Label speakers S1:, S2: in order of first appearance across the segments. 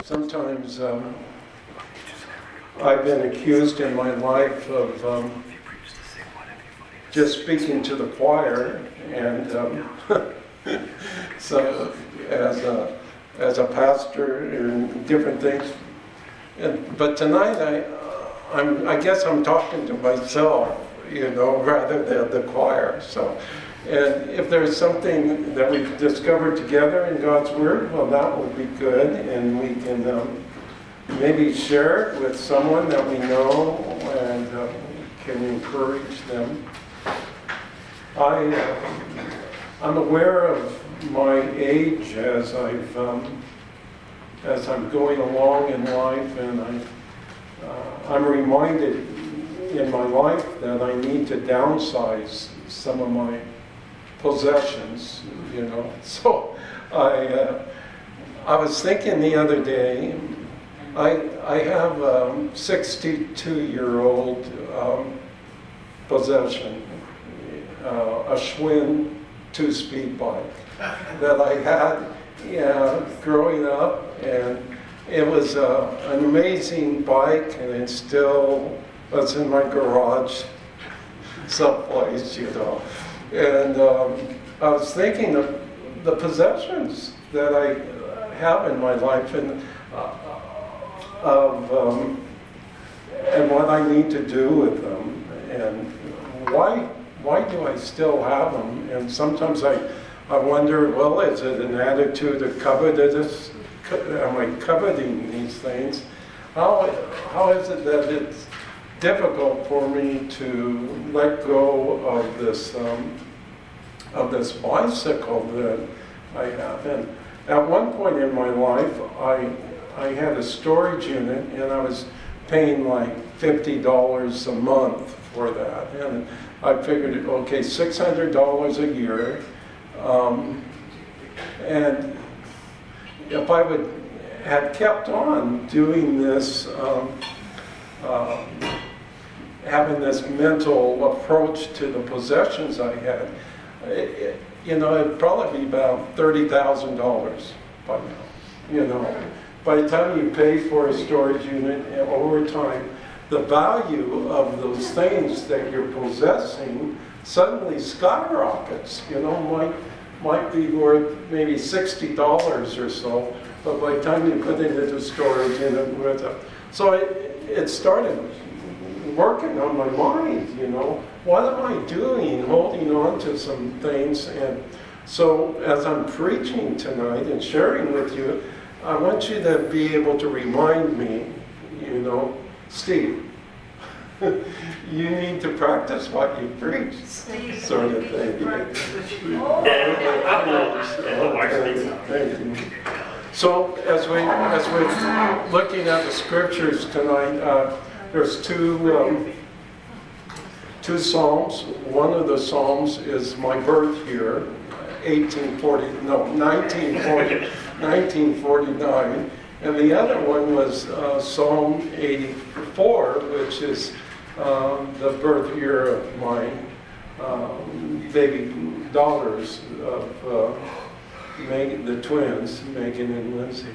S1: Sometimes I've been accused in my life of just speaking to the choir, and so as a pastor and different things. But tonight I guess I'm talking to myself, rather than the choir. So, and if there's something that we've discovered together in God's Word, well, that would be good, and we can maybe share it with someone that we know and can encourage them. I'm aware of my age as I'm going along in life, and I'm reminded in my life that I need to downsize some of my possessions, So I was thinking the other day, I have a 62-year-old possession, a Schwinn 2-speed bike that I had growing up, and it was an amazing bike, and it still was in my garage someplace, And I was thinking of the possessions that I have in my life, and and what I need to do with them, and why do I still have them? And sometimes I wonder, well, is it an attitude of covetous? Am I coveting these things? How is it that it's difficult for me to let go of this bicycle that I have? And at one point in my life, I had a storage unit, and I was paying like $50 a month for that. And I figured, okay, $600 a year. And if I had kept on doing this, having this mental approach to the possessions I had, it'd probably be about $30,000 by now. By the time you pay for a storage unit, over time, the value of those things that you're possessing suddenly skyrockets. Might be worth maybe $60 or so, but by the time you put it into storage unit, so it started working on my mind. What am I doing, holding on to some things? And so as I'm preaching tonight and sharing with you, I want you to be able to remind me, Steve, you need to practice what you preach, sort of thing. So as we're looking at the scriptures tonight, there's two psalms. One of the psalms is my birth year, 1949, and the other one was Psalm 84, which is the birth year of my baby daughters, of the twins, Megan and Lindsay.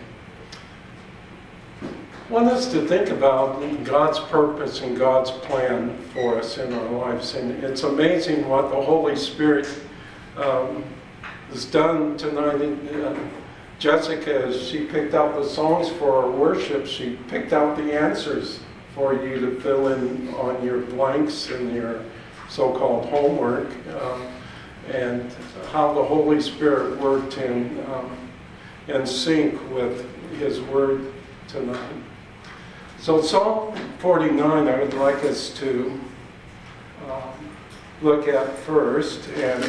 S1: I want us to think about God's purpose and God's plan for us in our lives, and it's amazing what the Holy Spirit has done tonight. Jessica, as she picked out the songs for our worship, she picked out the answers for you to fill in on your blanks and your so-called homework, and how the Holy Spirit worked in sync with His Word tonight. So Psalm 49, I would like us to look at first, and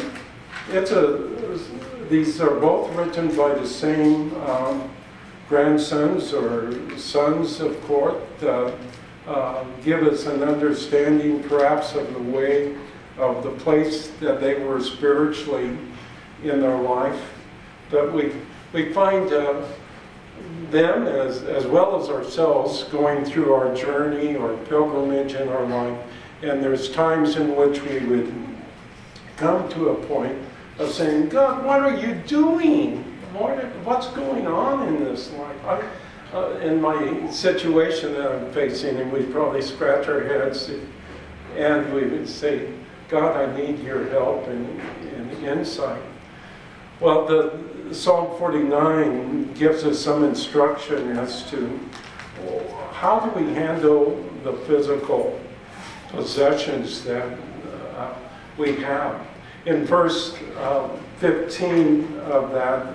S1: these are both written by the same grandsons or sons of Korah. Give us an understanding perhaps of the way of the place that they were spiritually in their life. But we find them as well as ourselves going through our journey or pilgrimage in our life. And there's times in which we would come to a point of saying, God, what are you doing? What's going on in this life? in my situation that I'm facing, and we'd probably scratch our heads and we would say, God, I need your help and insight. Well, the Psalm 49 gives us some instruction as to how do we handle the physical possessions that we have. In verse 15 of that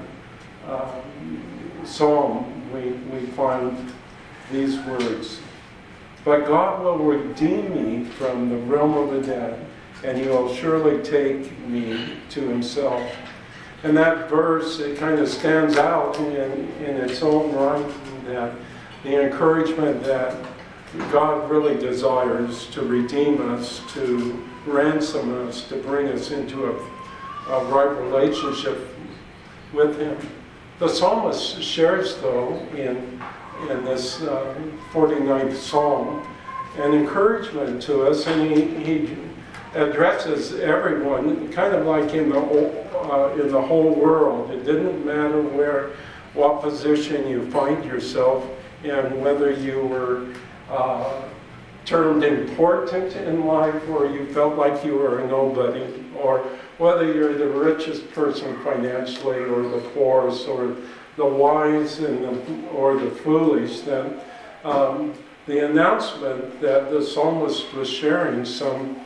S1: psalm, we find these words: "But God will redeem me from the realm of the dead, and He will surely take me to Himself." And that verse, it kind of stands out in its own right, that the encouragement that God really desires to redeem us, to ransom us, to bring us into a right relationship with Him. The psalmist shares, though, in this 49th Psalm, an encouragement to us, and he addresses everyone, kind of like in the whole world. It didn't matter what position you find yourself in, whether you were termed important in life, or you felt like you were a nobody, or whether you're the richest person financially, or the poorest, or the wise or the foolish. Then the announcement that the psalmist was sharing some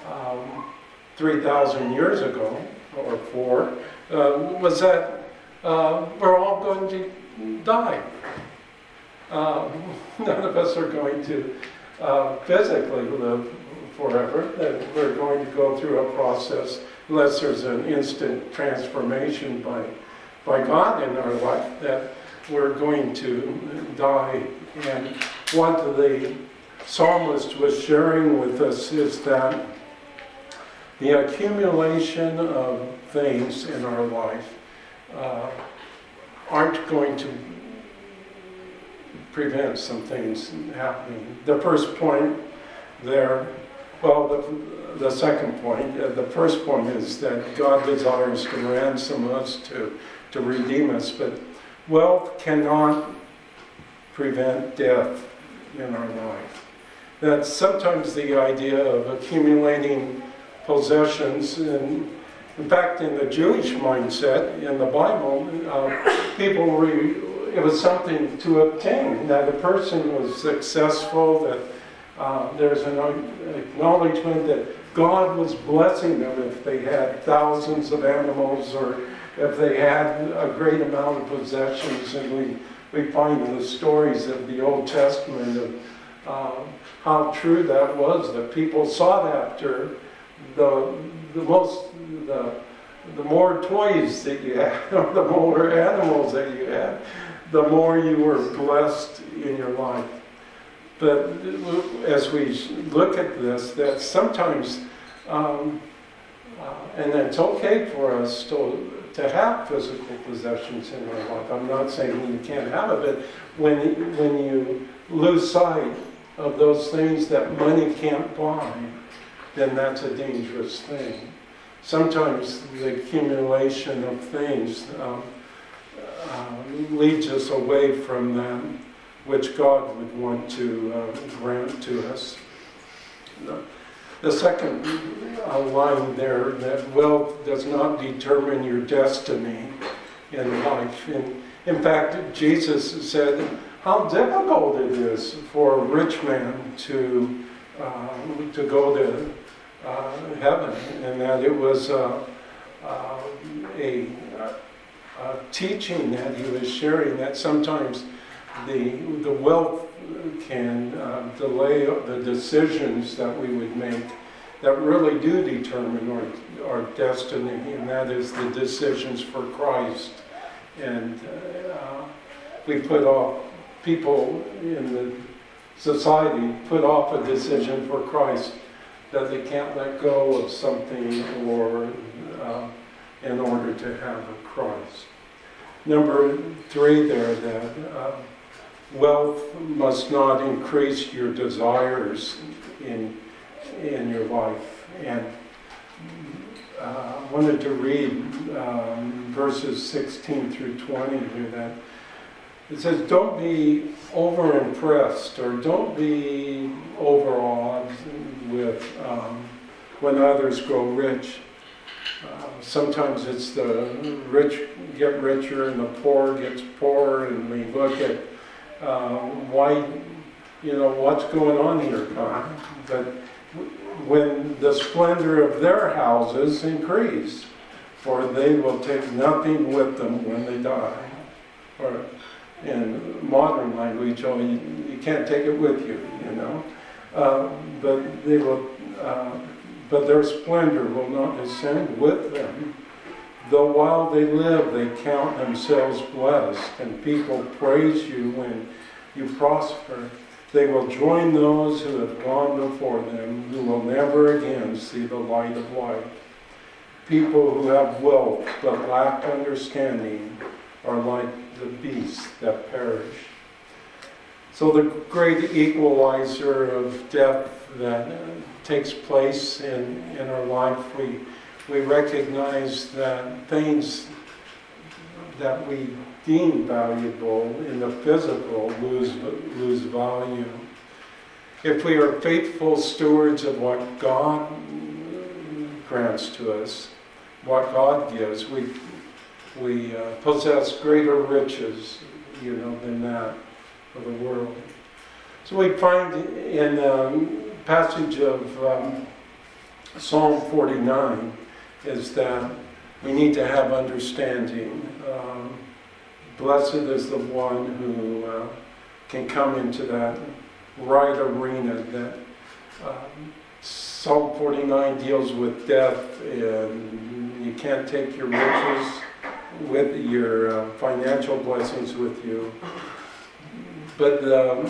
S1: 3,000 years ago, or 4, was that we're all going to die. None of us are going to physically live forever. That we're going to go through a process, unless there's an instant transformation by God in our life, that we're going to die. And what the psalmist was sharing with us is that the accumulation of things in our life aren't going to prevent some things happening. The first point there, the second point, the first point is that God desires to ransom us, to redeem us, but wealth cannot prevent death in our life. That's sometimes the idea of accumulating possessions, and in fact, in the Jewish mindset, in the Bible, it was something to obtain, that a person was successful, that there's an acknowledgement that God was blessing them if they had thousands of animals, or if they had a great amount of possessions. And we find the stories of the Old Testament of how true that was, that people sought after the more toys that you had, or the more animals that you had, the more you were blessed in your life. But as we look at this, that sometimes, and it's okay for us to have physical possessions in our life. I'm not saying you can't have it, but when you lose sight of those things that money can't buy, then that's a dangerous thing. Sometimes the accumulation of things leads us away from that which God would want to grant to us. The second line there, that wealth does not determine your destiny in life. In fact, Jesus said how difficult it is for a rich man to go to heaven, and that it was a teaching that he was sharing, that sometimes the wealth can delay the decisions that we would make that really do determine our destiny, and that is the decisions for Christ. And we put off, people in the society put off a decision for Christ that they can't let go of something or in order to have a Christ. Number 3 there, that wealth must not increase your desires in your life. And I wanted to read verses 16 through 20 here, that It says, don't be over-impressed or don't be overawed with when others grow rich. Sometimes it's the rich get richer and the poor gets poorer, and we look at why, what's going on here, God? But when the splendor of their houses increase, for they will take nothing with them when they die. Or in modern language, you can't take it with you, but they will. But their splendor will not descend with them. Though while they live, they count themselves blessed, and people praise you when you prosper. They will join those who have gone before them, who will never again see the light of life. People who have wealth but lack understanding are like the beasts that perish. So the great equalizer of death that takes place in our life, we recognize that things that we deem valuable in the physical lose value. If we are faithful stewards of what God grants to us, what God gives, we possess greater riches, than that of the world. So we find in the passage of Psalm 49 is that we need to have understanding. Blessed is the one who can come into that right arena. That Psalm 49 deals with death, and you can't take your riches with your financial blessings with you. But the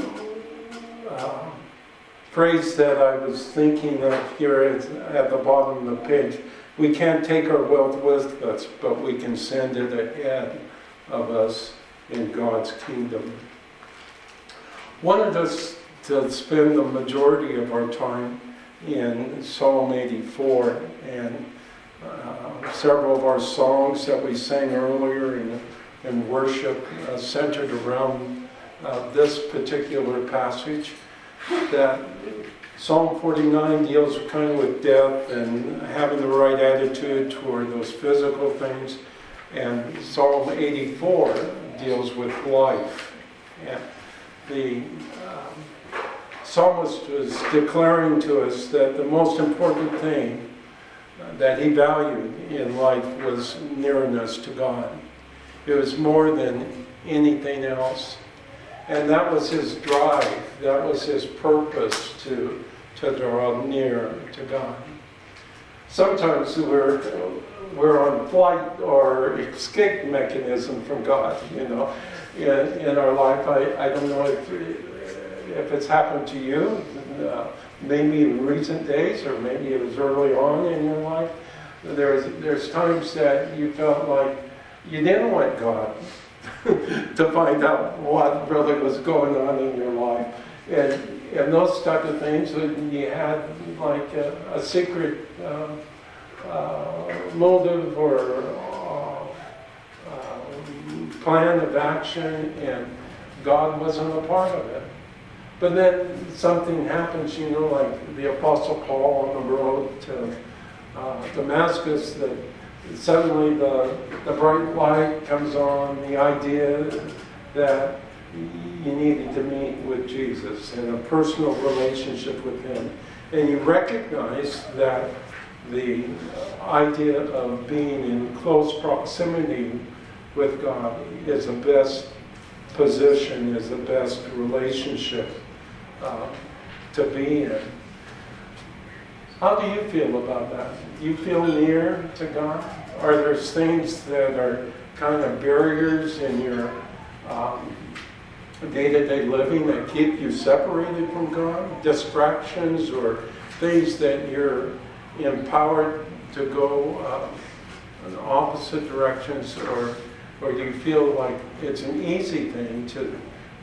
S1: phrase that I was thinking of here is at the bottom of the page: we can't take our wealth with us, but we can send it ahead of us in God's kingdom. Wanted us to spend the majority of our time in Psalm 84, and several of our songs that we sang earlier in worship centered around this particular passage. That Psalm 49 deals kind of with death and having the right attitude toward those physical things, and Psalm 84 deals with life. And the psalmist was declaring to us that the most important thing that he valued in life was nearness to God. It was more than anything else. And that was his drive, that was his purpose to draw near to God. Sometimes we're on flight or escape mechanism from God, in our life. I don't know if it's happened to you, maybe in recent days, or maybe it was early on in your life. There's times that you felt like you didn't want God to find out what really was going on in your life. And those type of things, you had like a secret motive or plan of action, and God wasn't a part of it. But then something happens, like the Apostle Paul on the road to Damascus, that suddenly the bright light comes on, the idea that you needed to meet with Jesus in a personal relationship with him. And you recognize that the idea of being in close proximity with God is the best position, is the best relationship to be in. How do you feel about that? Do you feel near to God? Are there things that are kind of barriers in your day-to-day living that keep you separated from God? Distractions or things that you're empowered to go in opposite directions, or do you feel like it's an easy thing to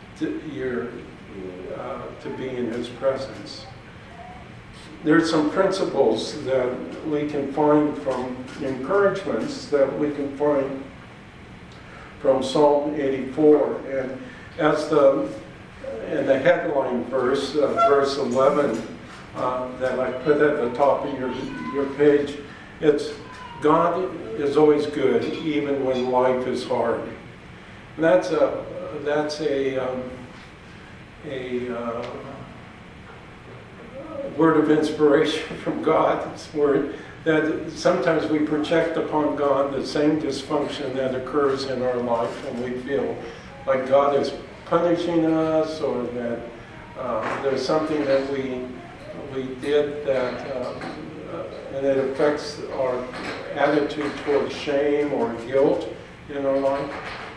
S1: be in His presence? There's some principles that we can find from encouragements that we can find from Psalm 84. And as in the headline verse, verse 11, that I put at the top of your page, it's God is always good, even when life is hard. And that's a word of inspiration from God's word, that sometimes we project upon God the same dysfunction that occurs in our life, and we feel like God is punishing us, or that there's something that we did that and it affects our attitude towards shame or guilt in our life,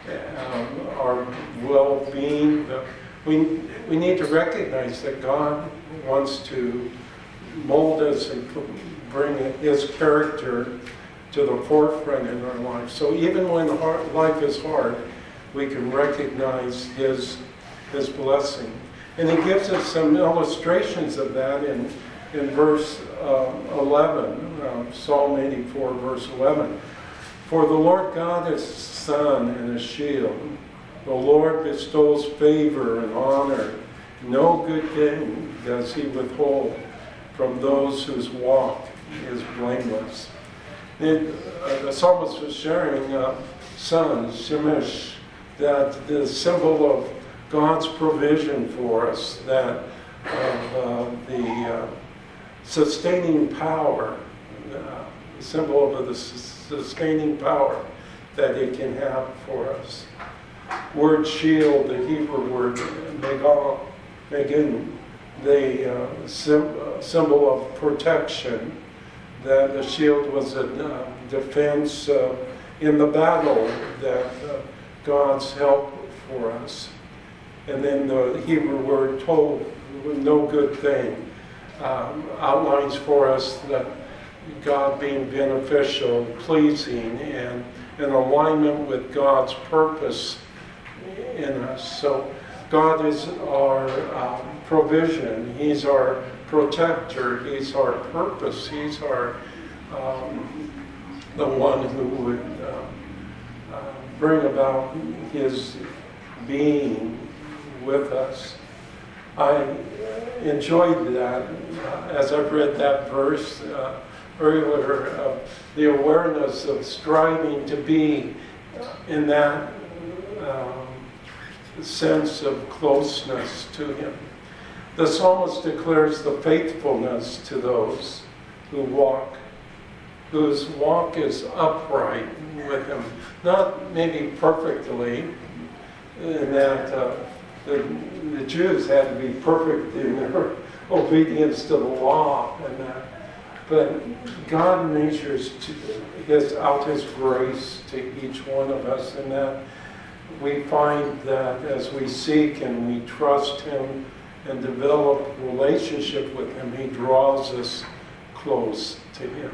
S1: our well-being. We need to recognize that God wants to mold us and bring His character to the forefront in our life. So even when life is hard, we can recognize His blessing. And He gives us some illustrations of that in verse 11, Psalm 84, verse 11. For the Lord God is a sun and a shield. The Lord bestows favor and honor. No good thing does He withhold from those whose walk is blameless. The psalmist was sharing sun, shemesh, that the symbol of God's provision for us, that the sustaining power, symbol of the sustaining power that it can have for us. Word shield, the Hebrew word megan, the symbol of protection, that the shield was a defense in the battle, that God's help for us. And then the Hebrew word tov, no good thing, outlines for us that God being beneficial, pleasing, and in alignment with God's purpose in us. So God is our provision. He's our protector. He's our purpose. He's our the one who would bring about His being with us. I enjoyed that as I've read that verse earlier, the awareness of striving to be in that sense of closeness to Him. The psalmist declares the faithfulness to those whose walk is upright with Him. Not maybe perfectly, in that the Jews had to be perfect in their obedience to the law and that. But God measures out His grace to each one of us, and that we find that as we seek and we trust Him and develop relationship with Him, He draws us close to Him.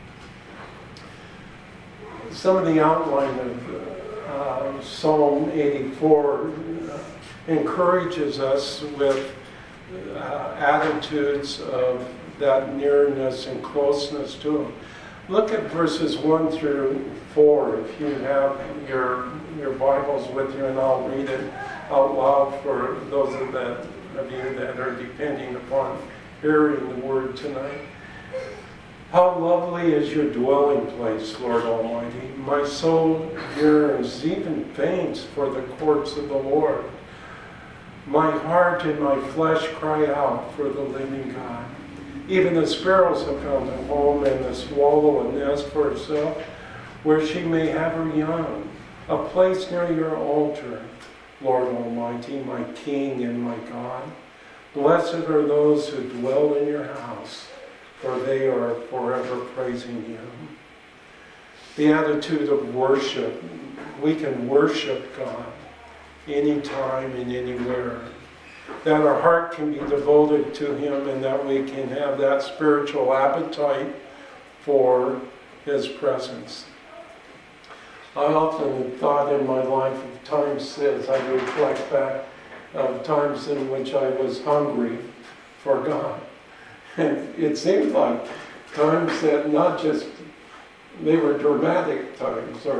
S1: Some of the outline of Psalm 84 encourages us with attitudes of that nearness and closeness to Him. Look at verses 1 through 4 if you have your Bibles with you, and I'll read it out loud for those of you that are depending upon hearing the Word tonight. How lovely is your dwelling place, Lord Almighty. My soul yearns, even faints, for the courts of the Lord. My heart and my flesh cry out for the living God. Even the sparrows have found a home, and the swallow a nest for herself, where she may have her young, a place near your altar, Lord Almighty, my King and my God. Blessed are those who dwell in your house, for they are forever praising you. The attitude of worship. We can worship God anytime and anywhere. That our heart can be devoted to Him, and that we can have that spiritual appetite for His presence. I often have thought in my life of times, as I reflect back, of times in which I was hungry for God. And it seemed like times that not just, they were dramatic times, or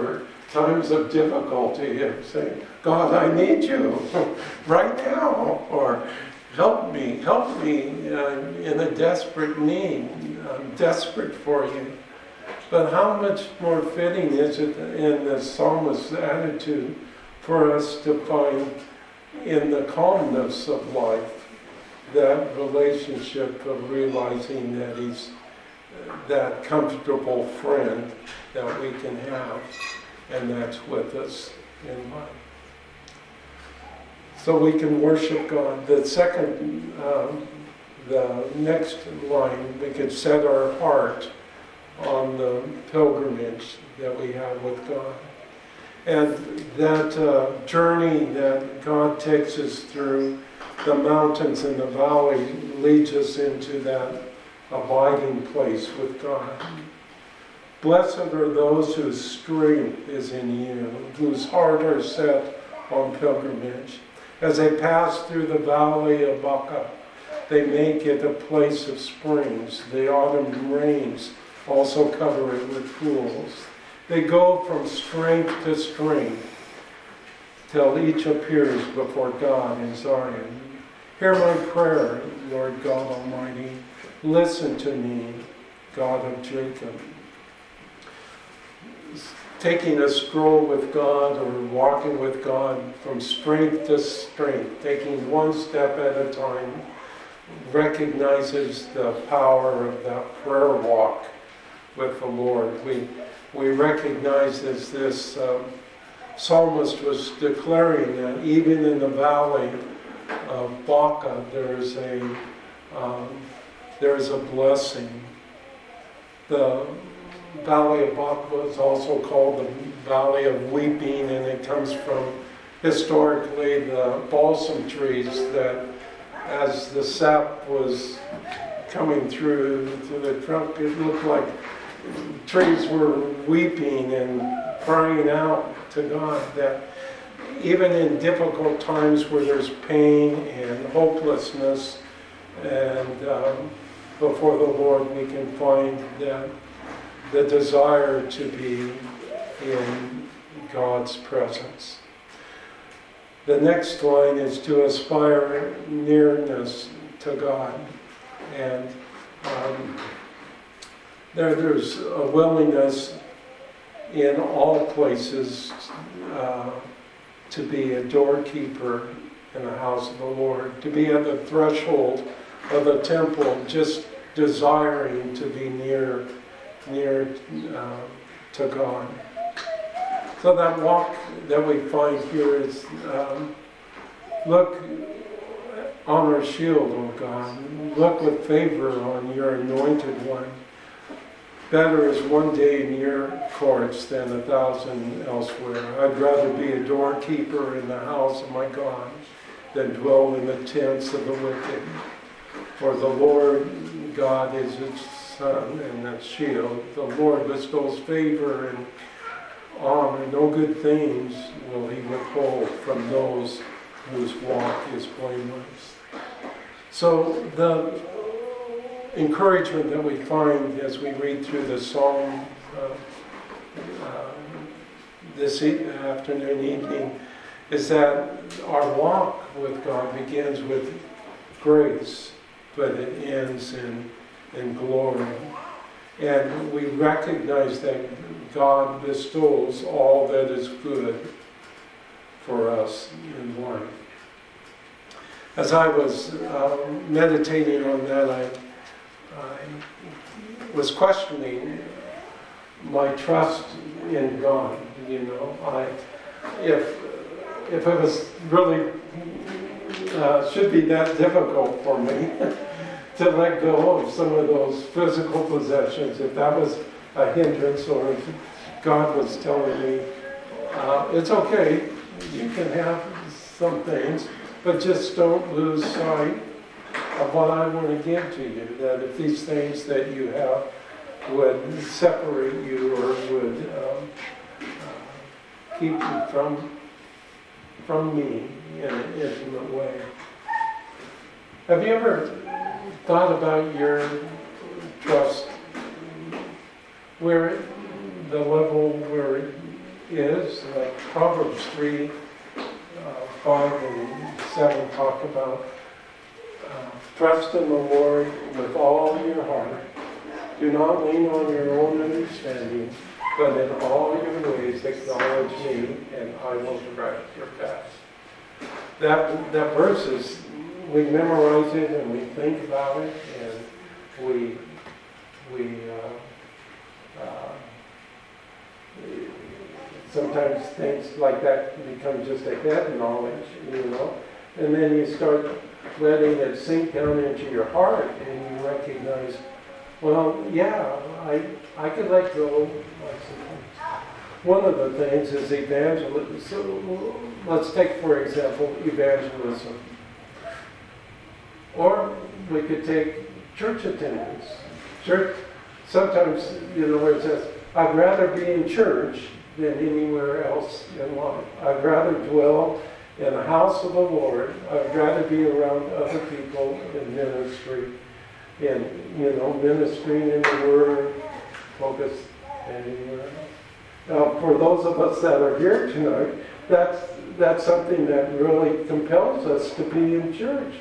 S1: times of difficulty and say, God, I need you right now, or help me in a desperate need. I'm desperate for you. But how much more fitting is it in the psalmist's attitude for us to find in the calmness of life that relationship of realizing that he's that comfortable friend that we can have, and that's with us in life. So we can worship God. The second, the next line, we could set our heart on the pilgrimage that we have with God. And that journey that God takes us through the mountains and the valley leads us into that abiding place with God. Blessed are those whose strength is in you, whose heart are set on pilgrimage. As they pass through the valley of Baca, they make it a place of springs. The autumn rains also cover it with pools. They go from strength to strength till each appears before God in Zion. Hear my prayer, Lord God Almighty. Listen to me, God of Jacob. Taking a stroll with God or walking with God from strength to strength, taking one step at a time, recognizes the power of that prayer walk with the Lord. We recognize as this psalmist was declaring that even in the valley of Baca, there's a blessing. The Valley of Baca is also called the Valley of Weeping, and it comes from historically the balsam trees that, as the sap was coming through to the trunk, it looked like trees were weeping and crying out to God, that even in difficult times where there's pain and hopelessness, and before the Lord, we can find that the desire to be in God's presence. The next line is to aspire nearness to God. And there's a willingness in all places to be a doorkeeper in the house of the Lord, to be at the threshold of the temple, just desiring to be near to God. So that walk that we find here is, look on our shield, O God. Look with favor on your anointed one. Better is one day in your courts than 1,000 elsewhere. I'd rather be a doorkeeper in the house of my God than dwell in the tents of the wicked. For the Lord God is its sun and its shield. The Lord bestows favor and honor. No good things will he withhold from those whose walk is blameless. So the encouragement that we find as we read through the psalm this afternoon, evening, is that our walk with God begins with grace, but it ends in glory. And we recognize that God bestows all that is good for us in life. As I was meditating on that, I was questioning my trust in God. You know, if it was really should be that difficult for me to let go of some of those physical possessions, if that was a hindrance, or if God was telling me, it's okay, you can have some things, but just don't lose sight of what I want to give to you. That if these things that you have would separate you or would keep you from me in an intimate way. Have you ever thought about your trust, where the level where is, like Proverbs 3, 5 and 7 talk about trust in the Lord with all your heart. Do not lean on your own understanding, but in all your ways acknowledge me, and I will direct your paths. That verse is, we memorize it and we think about it, and we sometimes things like that become just a head knowledge, and then you start letting it sink down into your heart, and you recognize, well, yeah, I could let go. One of the things is evangelism. So let's take, for example, evangelism. Or we could take church attendance. Church, sometimes, where it says, I'd rather be in church than anywhere else in life. I'd rather dwell in the house of the Lord. I'd rather be around other people in ministry, ministering in the Word, focused anywhere else. Now, for those of us that are here tonight, that's something that really compels us to be in church.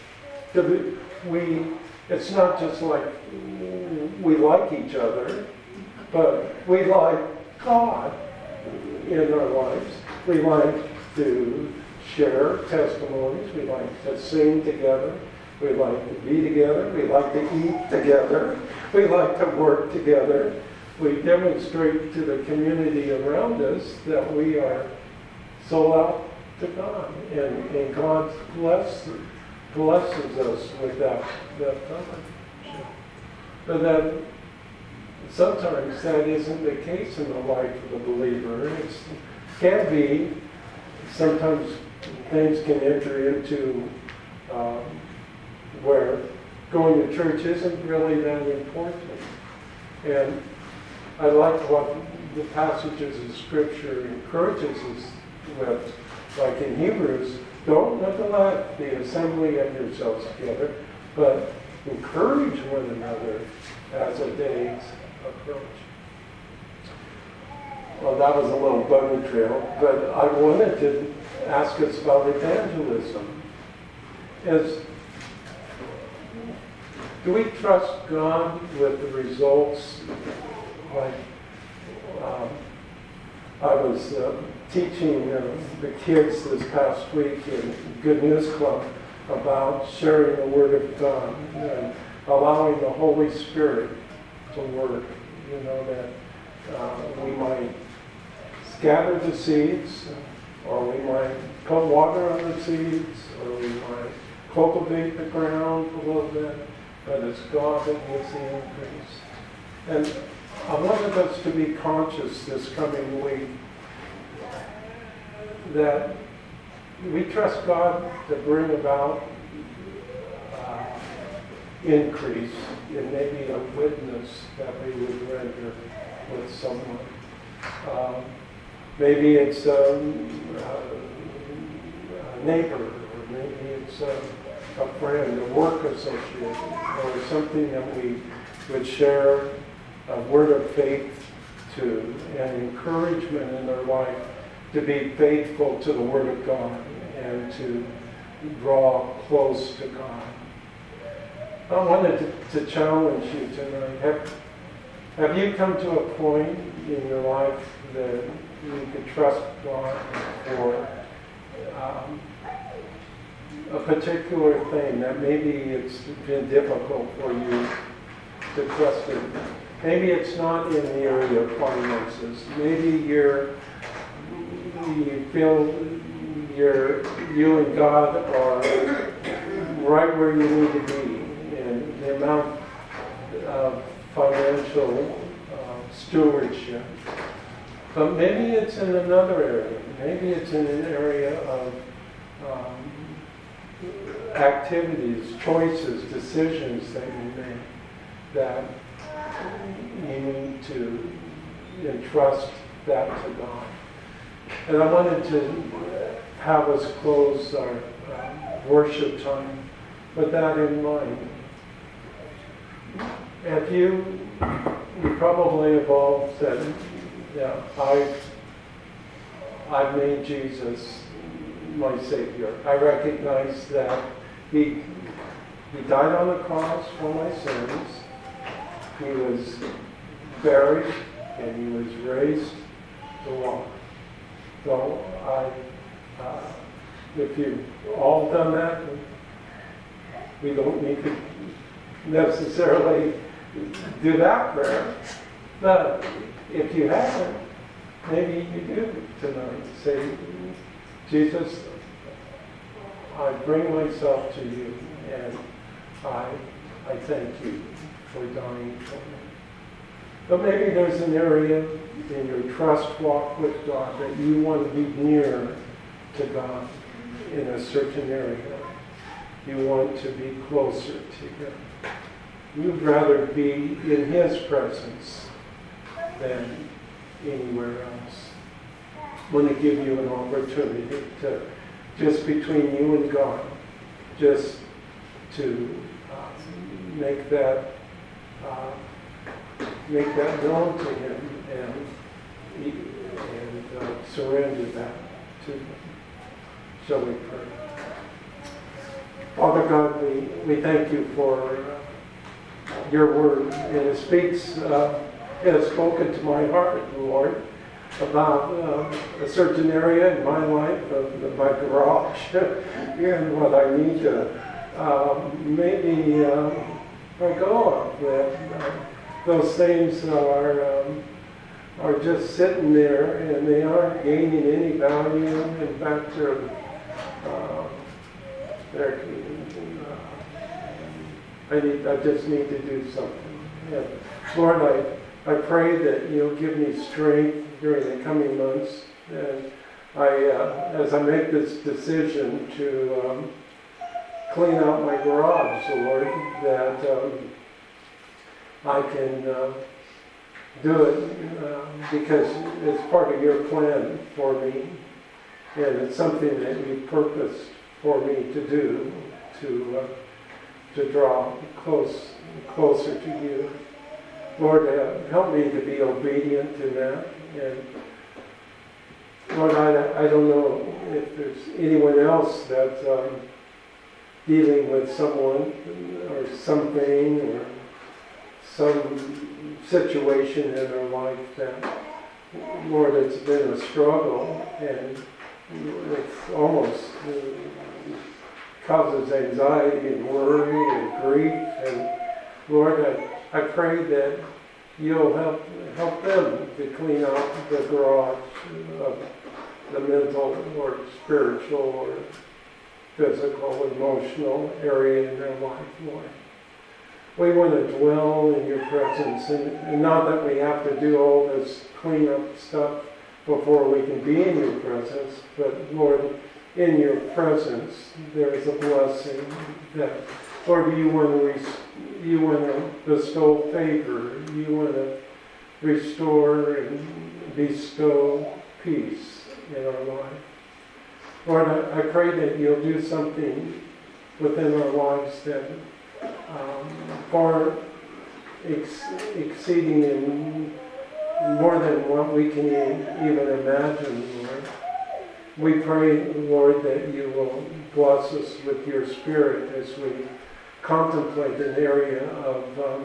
S1: It's not just like we like each other, but we like God in our lives. We like to share testimonies. We like to sing together. We like to be together. We like to eat together. We like to work together. We demonstrate to the community around us that we are sold out to God. And God blesses us with that time. But that sometimes that isn't the case in the life of the believer. It can be. Sometimes things can enter into where going to church isn't really that important. And I like what the passages of Scripture encourages us with, like in Hebrews, don't neglect the assembly of yourselves together, but encourage one another as the days approach. Well, that was a little bunny trail, but I wanted to ask us about evangelism. Do we trust God with the results? Like, I was teaching the kids this past week in Good News Club about sharing the Word of God and allowing the Holy Spirit to work. That we might scatter the seeds, or we might put water on the seeds, or we might cultivate the ground a little bit, but it's God that gives the increase. And I wanted us to be conscious this coming week that we trust God to bring about increase in maybe a witness that we would render with someone. Maybe it's a neighbor, or maybe it's a friend, a work associate, or something that we would share a word of faith to, and encouragement in their life to be faithful to the Word of God and to draw close to God. I wanted to challenge you tonight. Have you come to a point in your life that you could trust God for a particular thing that maybe it's been difficult for you to trust Him? Maybe it's not in the area of finances. Maybe you feel you and God are right where you need to be, and the amount of financial stewardship. But maybe it's in another area. Maybe it's in an area of activities, choices, decisions that you make that you need to entrust that to God. And I wanted to have us close our worship time with that in mind. If you probably have all said, yeah, I've made Jesus my Savior. I recognize that He died on the cross for my sins. He was buried and He was raised to walk. So if you've all done that, we don't need to necessarily do that prayer. But if you haven't, maybe you do tonight. Say, Jesus, I bring myself to you, and I thank you for dying for me. But maybe there's an area in your trust walk with God that you want to be nearer to God in a certain area. You want to be closer to Him. You'd rather be in His presence than anywhere else. I want to give you an opportunity to, just between you and God, just to make that known to Him and surrender that to Him. Shall we pray? Father God, we thank you for your word, and it speaks, it has spoken to my heart, Lord, about a certain area in my life, of my garage, and what I need to maybe let go of. That those things are just sitting there, and they aren't gaining any value. In fact, I just need to do something. And Lord, I pray that you'll give me strength during the coming months, and as I make this decision to clean out my garage, Lord, that I can do it because it's part of your plan for me, and it's something that you purposed for me to do, to draw closer to you. Lord, help me to be obedient in that. And Lord, I don't know if there's anyone else that's dealing with someone or something or some situation in their life that, Lord, it's been a struggle, and it's almost causes anxiety and worry and grief. And Lord, I pray that you'll help them to clean out the garage of the mental or spiritual or physical, emotional area in their life, Lord. We want to dwell in your presence, and not that we have to do all this cleanup stuff before we can be in your presence, but Lord, in your presence there is a blessing that, Lord, you want to bestow favor, you want to restore and bestow peace in our life. Lord, I pray that you'll do something within our lives that far exceeding and more than what we can even imagine, Lord. We pray, Lord, that you will bless us with your Spirit as we contemplate an area of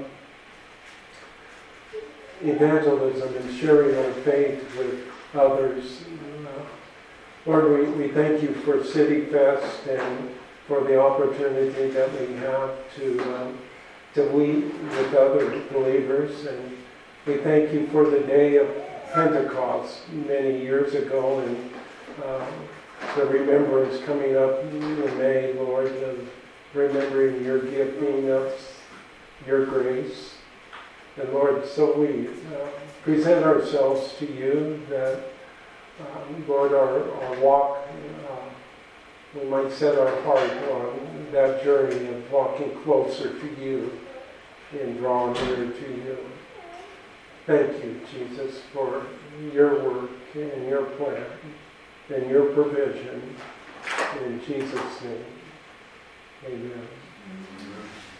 S1: evangelism and sharing our faith with others. Lord, we thank you for City Fest and for the opportunity that we have to weep with other believers. And we thank you for the day of Pentecost many years ago, and the remembrance coming up in May, Lord, of remembering your gifting of your grace. And Lord, so we present ourselves to you that, Lord, our walk, we might set our heart on that journey of walking closer to you and drawing nearer to you. Thank you, Jesus, for your work and your plan and your provision. In Jesus' name, amen.